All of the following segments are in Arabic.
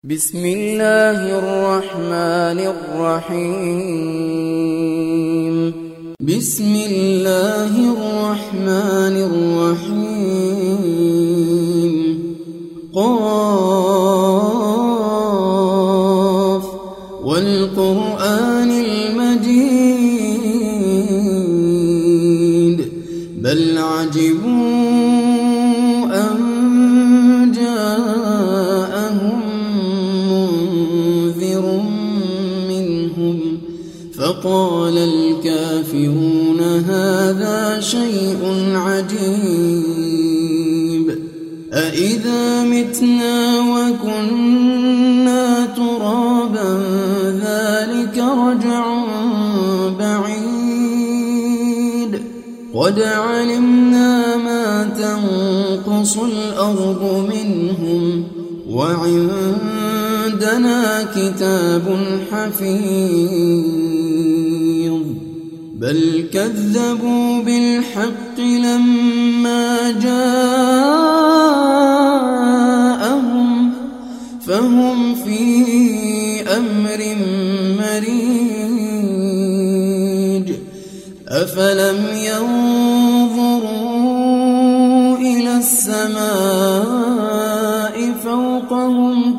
بسم الله الرحمن الرحيم بسم الله الرحمن الرحيم قاف والقرآن المجيد بل عجبوا أن جاءهم منذر منهم فقال الكافرون هذا شيء عجيب أإذا متنا وكنا ترابا ذلك رجع بعيد قد علمنا ما تنقص الأرض منهم وعندنا كتاب حفيظ بل كذبوا بالحق لما جاءهم فهم في أمر مريج أفلم ينظروا إلى السماء فوقهم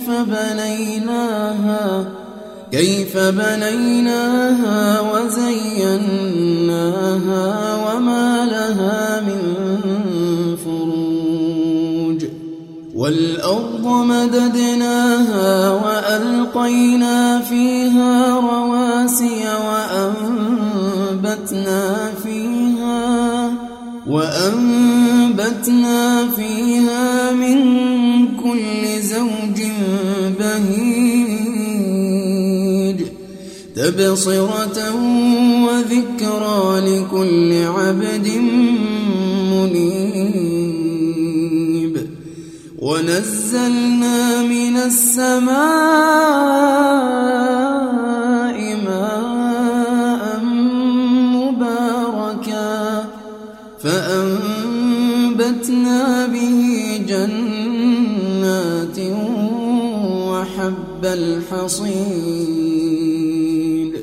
كيف بنيناها وزيناها وما لها من فروج والأرض مددناها وألقينا فيها رواسي وأنبتنا فيها من كل زوج بهيج تبصرة وذكرى لكل عبد منيب ونزلنا من السماء ماء مباركا فأنبتنا به جنات وحب الحصيد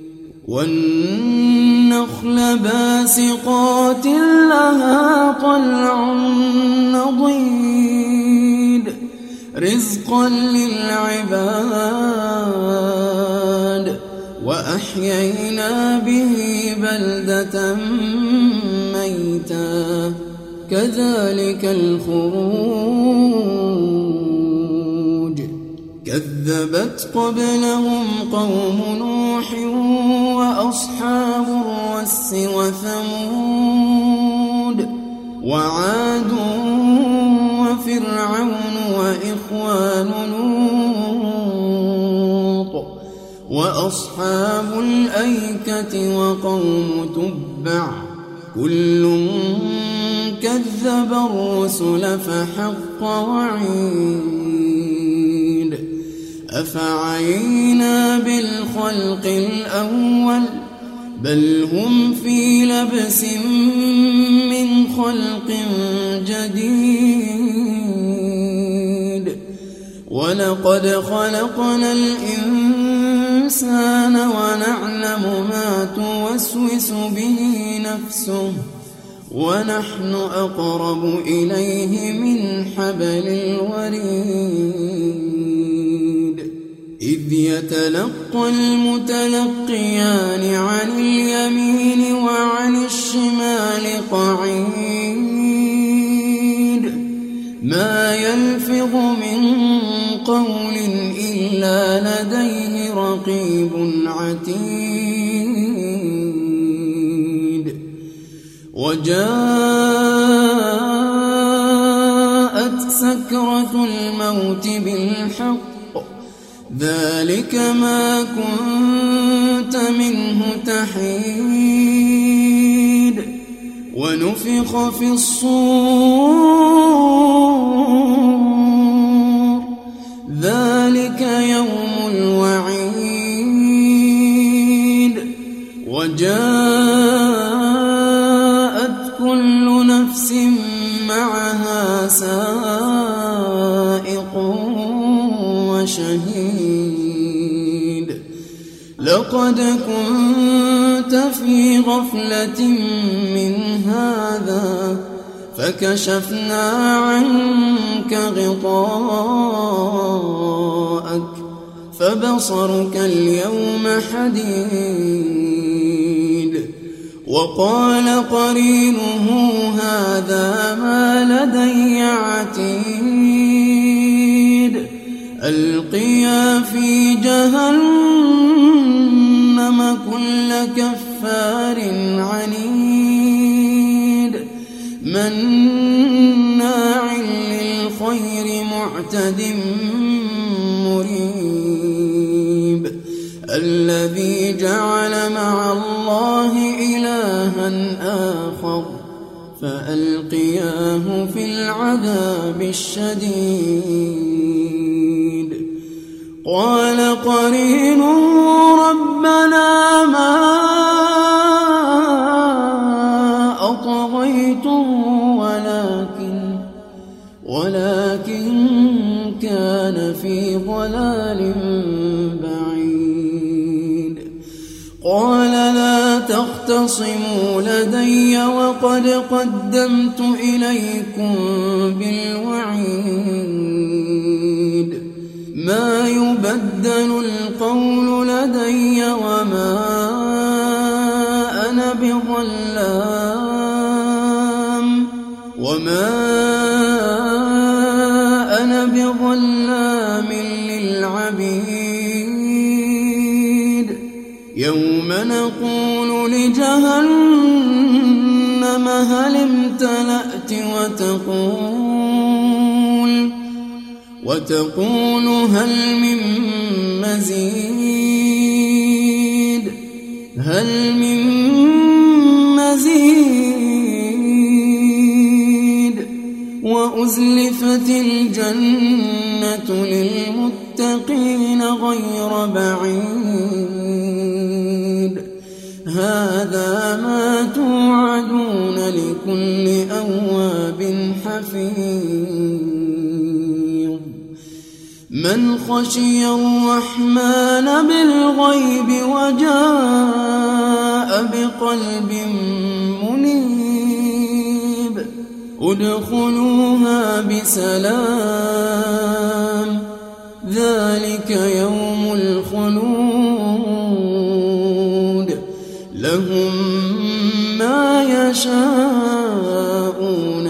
والنخل باسقات لها طلع نضيد رزقا للعباد وأحيينا به بلدة ميتا كذلك الخروج كذبت قبلهم قوم نوح وأصحاب الرس وثمود وعاد وفرعون وإخوان لوط وأصحاب الأيكة وقوم تبع كل كذب الرسل فحق وعيد أفعينا بالخلق الأول بل هم في لبس من خلق جديد ولقد خلقنا الإنسان ونعلم ما توسوس به نفسه ونحن أقرب إليه من حبل الوريد إذ يتلقى المتلقيان عن اليمين وعن الشمال قعيد ما يلفظ من قول إلا لديه رقيب عتيد وجاءت سكرة الموت بالحق ذلك ما كنت منه تحيد ونفخ في الصور ذلك يوم الوعيد وجاءت كل نفس معها سائق شهيد لقد كنت في غفلة من هذا فكشفنا عنك غطاءك فبصرك اليوم حديد وقال قرينه هذا ما لدي عتيد ألقيا في جهنم كل كفار عنيد مناع للخير معتد مريب الذي جعل مع الله إلها آخر فألقياه في العذاب الشديد قال قرينه ربنا ما أطغيته ولكن كان في ضلال بعيد قال لا تختصموا لدي وقد قدمت إليكم بالوعيد ما يبدل القول لدي وما أنا بظلام للعبيد يوم نقول لجهنم هل امتلأت وتقول هل من مزيد وأزلفت الجنة للمتقين غير بعيد هذا ما توعدون لكل أواب حفيظ من خشي الرحمن بالغيب وجاء بقلب منيب ادخلوها بسلام ذلك يوم الخلود لهم ما يشاءون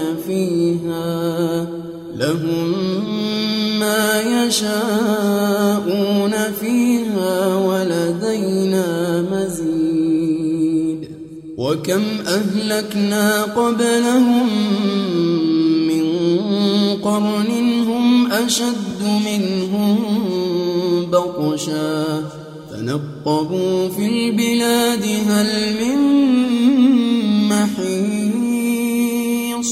فيها ولدينا مزيد وكم أهلكنا قبلهم من قرن هم أشد منهم بطشا فنقبوا في البلاد هل من محيص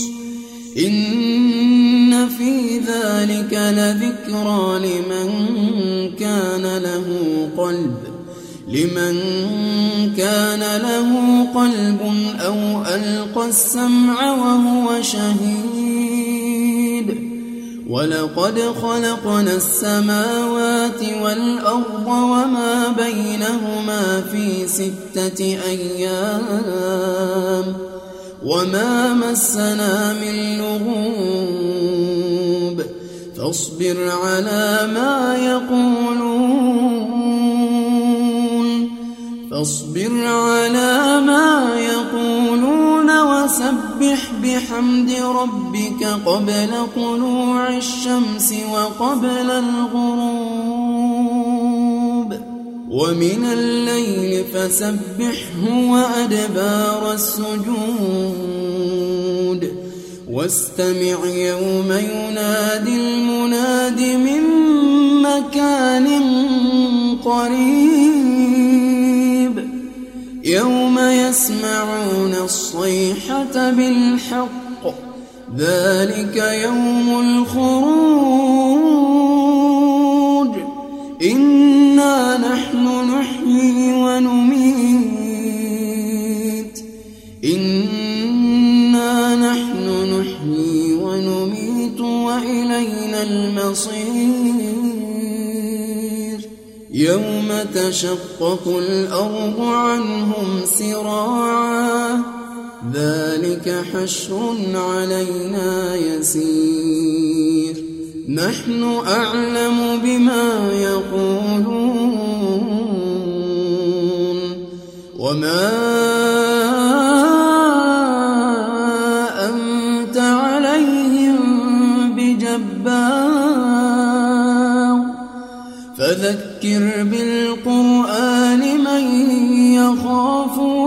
إن في ذلك لذكرى لمن كان له قلب أو ألقى السمع وهو شهيد ولقد خلقنا السماوات والأرض وما بينهما في 6 أيام وما مسنا من لغوب فاصبر على ما يقولون وسبح بحمد ربك قبل طلوع الشمس وقبل الغروب ومن الليل فسبحه وأدبار السجود واستمع يوم ينادي المناد من مكان قريب يوم يسمعون الصيحة بالحق ذلك يوم الخروج إنا نحن نحيي ونميت وإلينا المصير يوم تشقق الأرض عنهم سراعا ذلك حشر علينا يسير نحن أعلم بما يقولون وما أنت عليهم بجبار فذكر بالقرآن من يخاف